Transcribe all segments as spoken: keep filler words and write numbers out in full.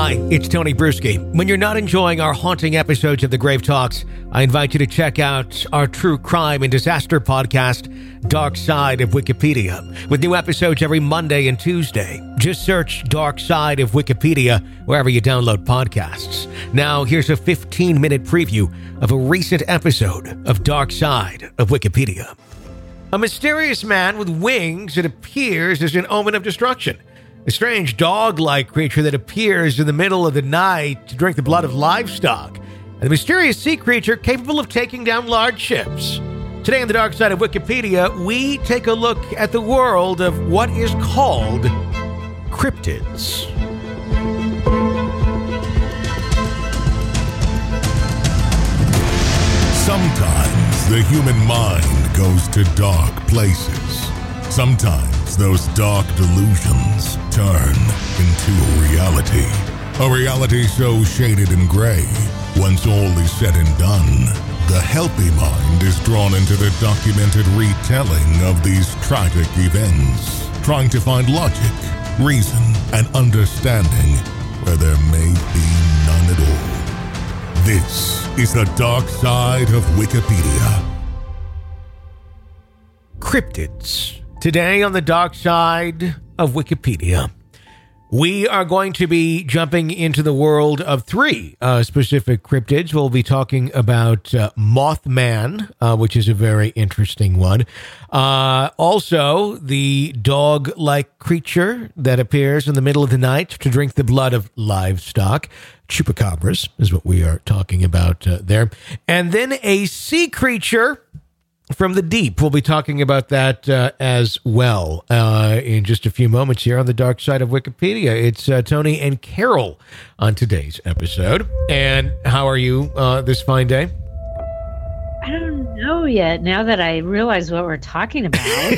Hi, it's Tony Bruschi. When you're not enjoying our haunting episodes of The Grave Talks, I invite you to check out our true crime and disaster podcast, Dark Side of Wikipedia, with new episodes every Monday and Tuesday. Just search Dark Side of Wikipedia wherever you download podcasts. Now, here's a fifteen-minute preview of a recent episode of Dark Side of Wikipedia. A mysterious man with wings that appears as an omen of destruction. A strange dog-like creature that appears in the middle of the night to drink the blood of livestock. And a mysterious sea creature capable of taking down large ships. Today on the Dark Side of Wikipedia, we take a look at the world of what is called cryptids. Sometimes the human mind goes to dark places. Sometimes those dark delusions turn into a reality. A reality so shaded and gray, once all is said and done, the healthy mind is drawn into the documented retelling of these tragic events, trying to find logic, reason, and understanding where there may be none at all. This is the Dark Side of Wikipedia. Cryptids. Today on the Dark Side of Wikipedia, we are going to be jumping into the world of three uh, specific cryptids. We'll be talking about uh, Mothman, uh, which is a very interesting one. Uh, also, the dog-like creature that appears in the middle of the night to drink the blood of livestock. Chupacabras is what we are talking about uh, there. And then a sea creature from the deep. We'll be talking about that uh, as well uh, in just a few moments here on the Dark Side of Wikipedia. It's uh, Tony and Carol on today's episode. And how are you uh, this fine day? I don't know yet, now that I realize what we're talking about.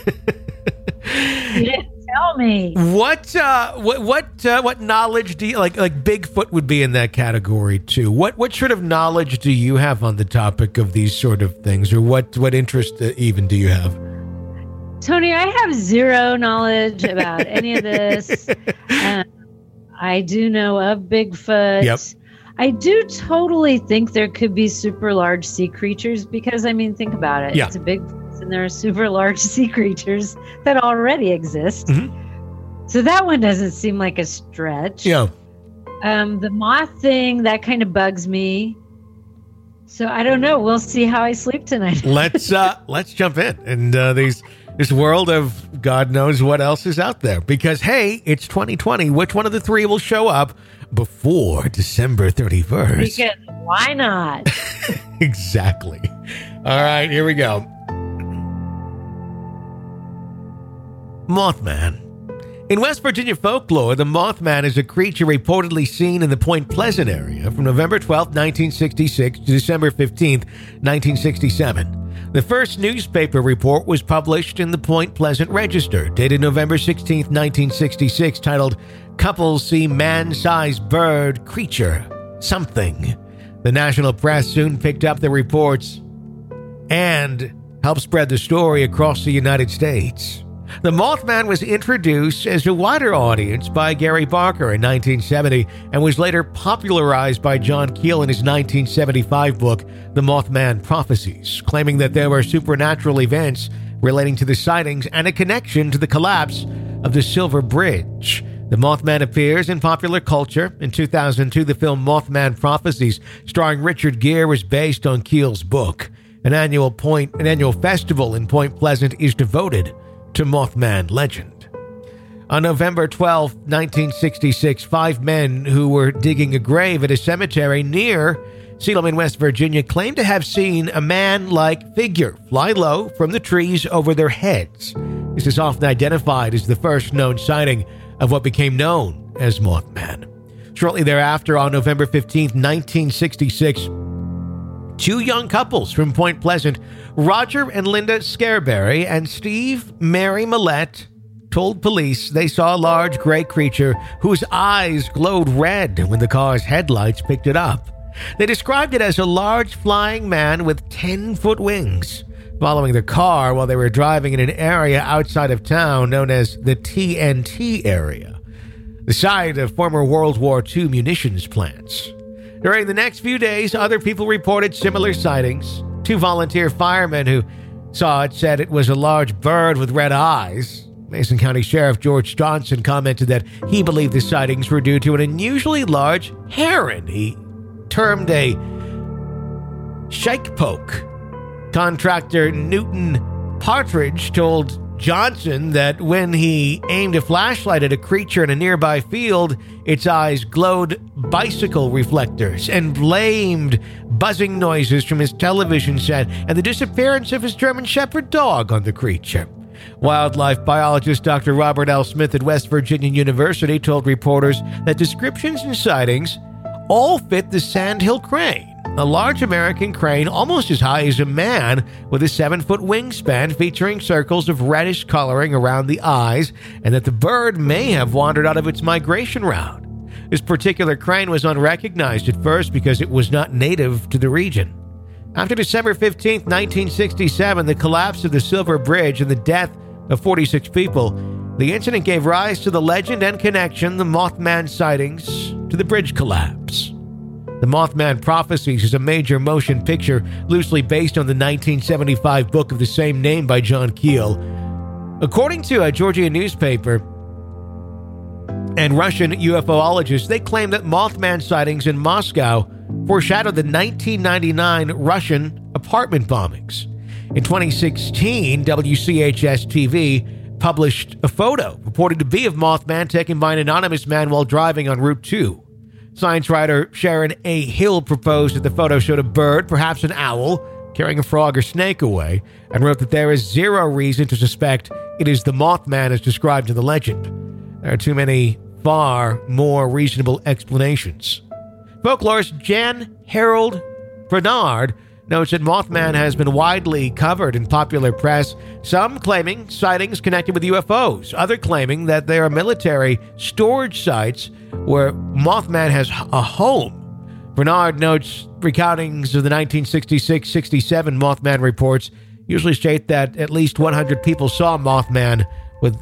You didn't tell me. What uh, what what uh, what knowledge do you like? Like Bigfoot would be in that category too. What what sort of knowledge do you have on the topic of these sort of things, or what what interest uh, even do you have? Tony, I have zero knowledge about any of this. Um, I do know of Bigfoot. Yep. I do totally think there could be super large sea creatures because, I mean, think about it. Yeah. It's a big place and there are super large sea creatures that already exist. Mm-hmm. So that one doesn't seem like a stretch. Yeah. Um, the moth thing, that kind of bugs me. So I don't know. We'll see how I sleep tonight. let's uh, let's jump in and uh, these this world of God knows what else is out there. Because hey, it's twenty twenty. Which one of the three will show up before December thirty-first? Because why not? Exactly. All right, here we go. Mothman. In West Virginia folklore, the Mothman is a creature reportedly seen in the Point Pleasant area from November twelfth, nineteen sixty-six to December fifteenth, nineteen sixty-seven. The first newspaper report was published in the Point Pleasant Register, dated November sixteenth, nineteen sixty-six, titled, "Couples See Man-Sized Bird Creature Something." The national press soon picked up the reports and helped spread the story across the United States. The Mothman was introduced as a wider audience by Gary Barker in nineteen seventy and was later popularized by John Keel in his nineteen seventy-five book, The Mothman Prophecies, claiming that there were supernatural events relating to the sightings and a connection to the collapse of the Silver Bridge. The Mothman appears in popular culture. In two thousand two, the film Mothman Prophecies, starring Richard Gere, was based on Keel's book. An annual point, an annual festival in Point Pleasant is devoted to Mothman legend. On November twelfth, nineteen sixty-six, five men who were digging a grave at a cemetery near Seelum, West Virginia, claimed to have seen a man-like figure fly low from the trees over their heads. This is often identified as the first known sighting of what became known as Mothman. Shortly thereafter, on November fifteenth, nineteen sixty-six, two young couples from Point Pleasant, Roger and Linda Scarberry and Steve Mary Millette, told police they saw a large gray creature whose eyes glowed red when the car's headlights picked it up. They described it as a large flying man with ten-foot wings. Following the car while they were driving in an area outside of town known as the T N T area. the site of former World War Two munitions plants. During the next few days, other people reported similar sightings. Two volunteer firemen who saw it said it was a large bird with red eyes. Mason County Sheriff George Johnson commented that he believed the sightings were due to an unusually large heron he termed a shikepoke. Contractor Newton Partridge told Johnson that when he aimed a flashlight at a creature in a nearby field, its eyes glowed bicycle reflectors and blamed buzzing noises from his television set and the disappearance of his German Shepherd dog on the creature. Wildlife biologist Doctor Robert L. Smith at West Virginia University told reporters that descriptions and sightings all fit the sandhill crane, a large American crane almost as high as a man with a seven-foot wingspan featuring circles of reddish coloring around the eyes, and that the bird may have wandered out of its migration route. This particular crane was unrecognized at first because it was not native to the region. After December fifteenth, nineteen sixty-seven, the collapse of the Silver Bridge and the death of forty-six people, the incident gave rise to the legend and connection, the Mothman sightings, to the bridge collapse. The Mothman Prophecies is a major motion picture loosely based on the nineteen seventy-five book of the same name by John Keel. According to a Georgia newspaper and Russian UFOologists, they claim that Mothman sightings in Moscow foreshadowed the nineteen ninety-nine Russian apartment bombings. In twenty sixteen, W C H S T V published a photo purported to be of Mothman taken by an anonymous man while driving on Route two. Science writer Sharon A. Hill proposed that the photo showed a bird, perhaps an owl, carrying a frog or snake away, and wrote that there is zero reason to suspect it is the Mothman as described in the legend. There are too many far more reasonable explanations. Folklorist Jan Harold Bernard notes that Mothman has been widely covered in popular press, some claiming sightings connected with U F Os, others claiming that they are military storage sites where Mothman has a home. Bernard notes recountings of the nineteen sixty-six sixty-seven Mothman reports usually state that at least one hundred people saw Mothman, with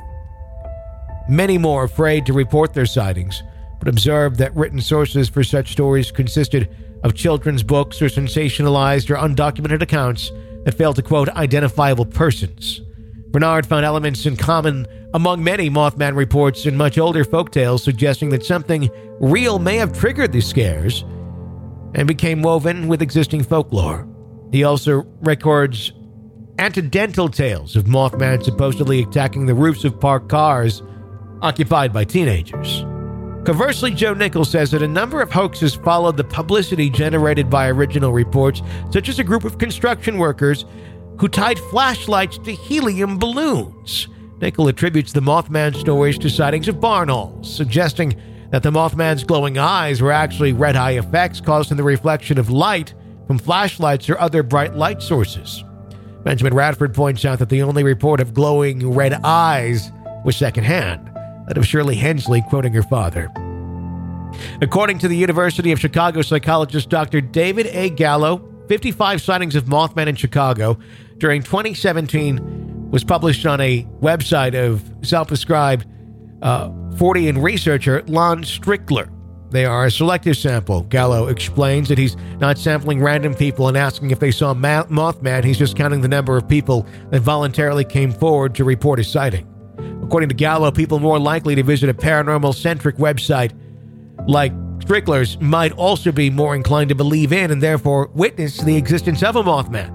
many more afraid to report their sightings, but observed that written sources for such stories consisted of children's books or sensationalized or undocumented accounts that failed to quote identifiable persons. Bernard found elements in common among many Mothman reports and much older folktales, suggesting that something real may have triggered the scares and became woven with existing folklore. He also records anecdotal tales of Mothman supposedly attacking the roofs of parked cars occupied by teenagers. Conversely, Joe Nichols says that a number of hoaxes followed the publicity generated by original reports, such as a group of construction workers who tied flashlights to helium balloons. Nichols attributes the Mothman stories to sightings of barnholes, suggesting that the Mothman's glowing eyes were actually red-eye effects caused in the reflection of light from flashlights or other bright light sources. Benjamin Radford points out that the only report of glowing red eyes was secondhand, that of Shirley Hensley quoting her father. According to the University of Chicago psychologist Doctor David A. Gallo, fifty-five sightings of Mothman in Chicago during twenty seventeen was published on a website of self-described uh, Fortean researcher Lon Strickler. They are a selective sample. Gallo explains that he's not sampling random people and asking if they saw Ma- Mothman. He's just counting the number of people that voluntarily came forward to report a sighting. According to Gallo, people more likely to visit a paranormal-centric website like Strickler's might also be more inclined to believe in and therefore witness the existence of a Mothman.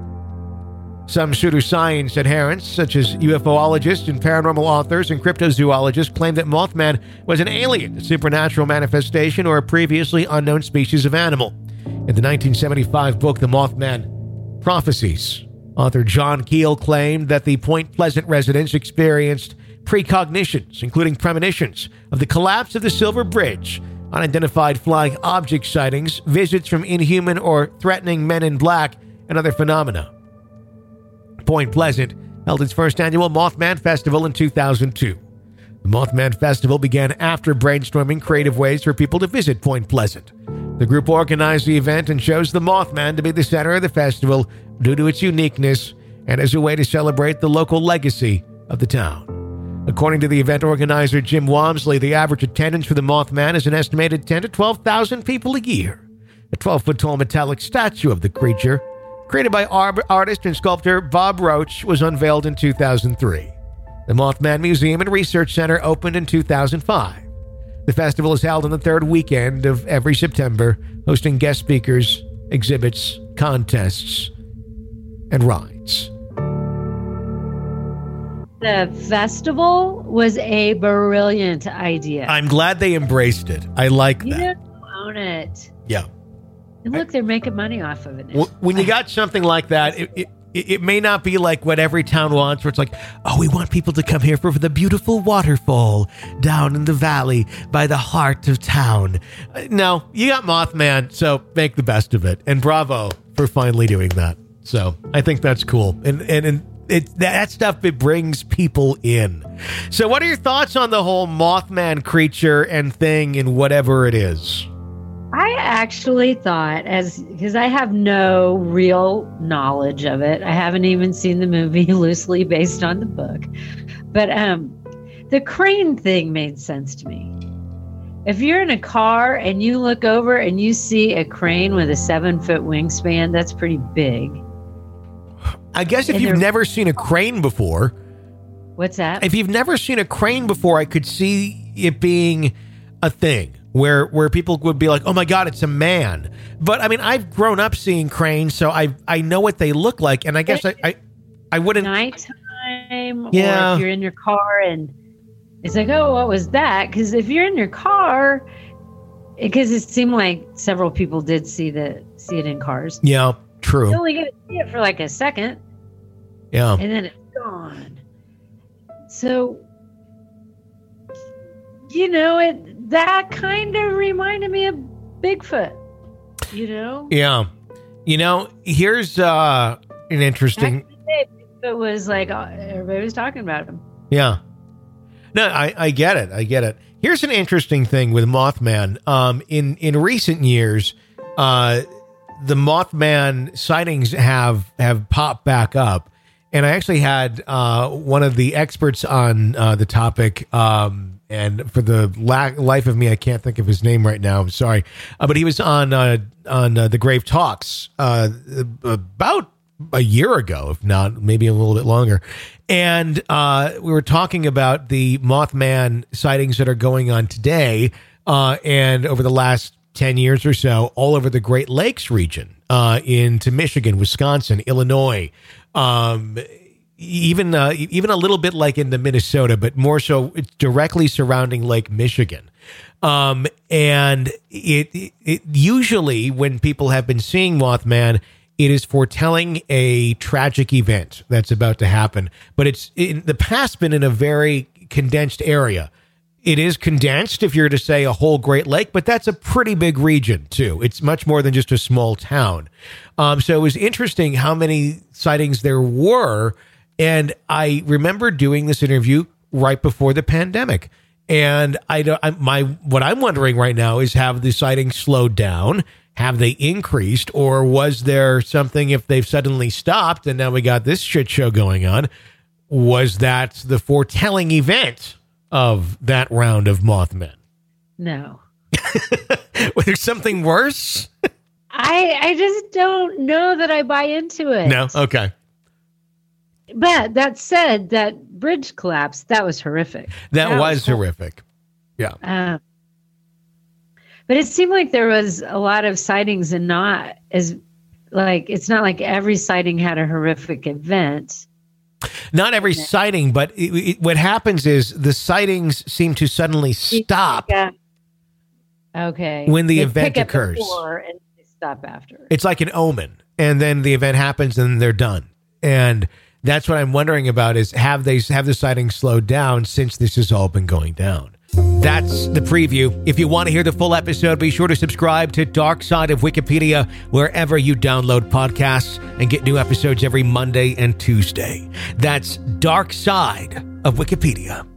Some pseudoscience adherents, such as UFOologists and paranormal authors and cryptozoologists, claim that Mothman was an alien, a supernatural manifestation, or a previously unknown species of animal. In the nineteen seventy-five book, The Mothman Prophecies, author John Keel claimed that the Point Pleasant residents experienced precognitions, including premonitions, of the collapse of the Silver Bridge, unidentified flying object sightings, visits from inhuman or threatening men in black, and other phenomena. Point Pleasant held its first annual Mothman Festival in two thousand two. The Mothman Festival began after brainstorming creative ways for people to visit Point Pleasant. The group organized the event and chose the Mothman to be the center of the festival due to its uniqueness and as a way to celebrate the local legacy of the town. According to the event organizer Jim Walmsley, the average attendance for the Mothman is an estimated ten to twelve thousand people a year. A twelve-foot-tall metallic statue of the creature, created by ar- artist and sculptor Bob Roach, was unveiled in two thousand three. The Mothman Museum and Research Center opened in two thousand five. The festival is held on the third weekend of every September, hosting guest speakers, exhibits, contests, and rides. The festival was a brilliant idea. I'm glad they embraced it. I like you that. don't own it. Yeah. And look, they're making money off of it. Well, when you got something like that, it, it it may not be like what every town wants, where it's like, oh, we want people to come here for the beautiful waterfall down in the valley by the heart of town. No, you got Mothman, so make the best of it. And bravo for finally doing that. So I think that's cool. And and, and it, that stuff, it brings people in. So what are your thoughts on the whole Mothman creature and thing and whatever it is? I actually thought, as because I have no real knowledge of it. I haven't even seen the movie, loosely based on the book. But um, the crane thing made sense to me. If you're in a car and you look over and you see a crane with a seven-foot wingspan, that's pretty big. I guess if And you've they're- never seen a crane before... What's that? If you've never seen a crane before, I could see it being a thing where where people would be like, oh my God, it's a man. But I mean, I've grown up seeing cranes, so I I know what they look like. And I guess I, I, I wouldn't. Nighttime, Yeah. or if you're in your car and it's like, oh, what was that? Because if you're in your car, because it seemed like several people did see the see it in cars. Yeah, You true. only get to see it for like a second, Yeah. and then it's gone. So, you know, it that kind of reminded me of Bigfoot. You know, Yeah. You know, here's uh, an interesting. back in the day, Bigfoot was like uh, everybody was talking about him. Yeah. No, I, I get it. I get it. Here's an interesting thing with Mothman. Um, in, in recent years, uh, the Mothman sightings have, have popped back up. And I actually had uh, one of the experts on uh, the topic, um, and for the la- life of me, I can't think of his name right now. I'm sorry. Uh, but he was on uh, on uh, the Grave Talks uh, about a year ago, if not maybe a little bit longer. And uh, we were talking about the Mothman sightings that are going on today uh, and over the last ten years or so, all over the Great Lakes region, uh, into Michigan, Wisconsin, Illinois, um, even uh, even a little bit like into Minnesota, but more so it's directly surrounding Lake Michigan. Um, and it, it, it usually when people have been seeing Mothman, it is foretelling a tragic event that's about to happen. But it's in the past been in a very condensed area. It is condensed if you're to say a whole Great Lake, but that's a pretty big region too. It's much more than just a small town. Um, so it was interesting how many sightings there were. And I remember doing this interview right before the pandemic. And I don't, I, my, what I'm wondering right now is, have the sightings slowed down? Have they increased? Or was there something, if they've suddenly stopped and now we got this shit show going on, was that the foretelling event of that round of Mothman? No, Was there something worse? I I just don't know that I buy into it. No? Okay. But that said, that bridge collapse, that was horrific. That, That was, was cool. horrific. Yeah. Um, but it seemed like there was a lot of sightings, and not as like it's not like every sighting had a horrific event. Not every sighting, but it, it, what happens is the sightings seem to suddenly stop. Yeah. Okay. When the They event pick up occurs. before and they stop after. It's like an omen, and then the event happens and they're done. And that's what I'm wondering about, is have they have the sightings slowed down since this has all been going down? That's the preview. If you want to hear the full episode, be sure to subscribe to Dark Side of Wikipedia wherever you download podcasts, and get new episodes every Monday and Tuesday. That's Dark Side of Wikipedia.